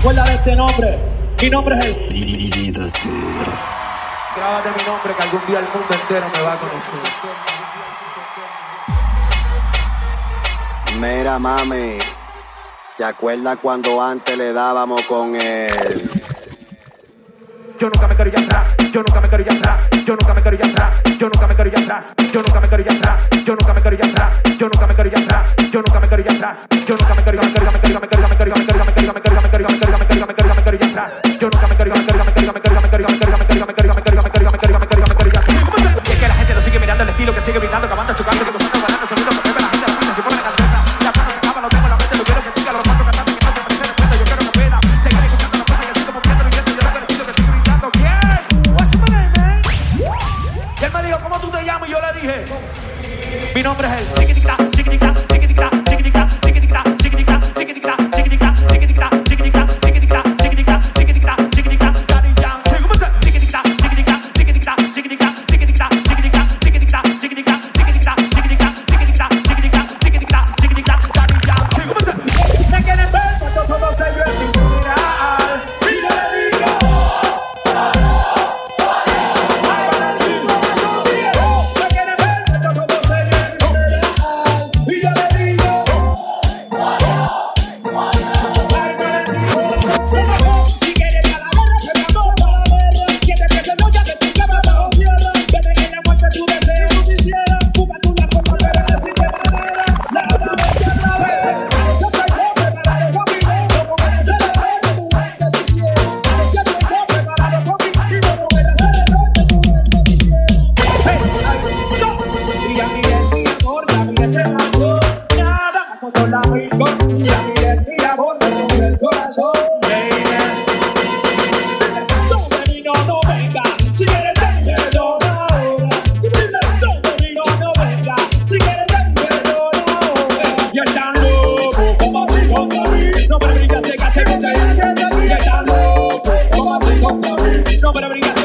acuerdas de este nombre? Mi nombre es el... Grábate mi nombre que algún día el mundo entero me va a conocer. Mira, mami, ¿te acuerdas cuando antes le dábamos con él? Yo nunca me quiero ir atrás, yo nunca me quiero ir atrás, yo nunca me quiero ir atrás, yo nunca me quiero ir atrás, yo nunca me quiero ir atrás, yo nunca me quiero ir atrás, yo nunca me quiero ir atrás, yo nunca me quiero ir atrás, yo nunca me quiero ir atrás, yo nunca me quiero ir atrás, yo nunca me quiero y es que la gente lo sigue mirando el estilo que sigue brindando, acabando chocando, que cosas guardando, sonido que mueve la gente, la pista se pone candela, la mano se acaba, lo tengo en la mente, lo quiero que siga, los machos cantando que no se parecen de cuenta, yo quiero que pueda seguir escuchando las cosas que sigo moviendo, yo tengo el estilo que sigue brindando. ¿Quién? What's my name, man? Y él me dijo, ¿cómo tú te llamas? Y yo le dije, mi nombre es el Sikitikra, Sikitikra, Sikitikra, Sikitikra, Sikitikra, Sikitikra, Sikitikra, Sikitikra, Sikitikra, Sikitikra, Sikitikra, Sikitikra, Sikitikra, Sikitikra, Daddy Yankee. ¿Cómo se? Sikitikra, Sikitikra, Sikitikra, Sikitikra, Sikitikra, Sikitikra, Sikitikra, Sikitikra, Sikitikra, Sikitikra, Sikitikra, Sikitikra, Sikitikra, Sikitikra, Daddy Yankee. ¿Cómo se? Me quieren ver cuando todo se vio en mi funeral. Y yo le digo, no me brinques.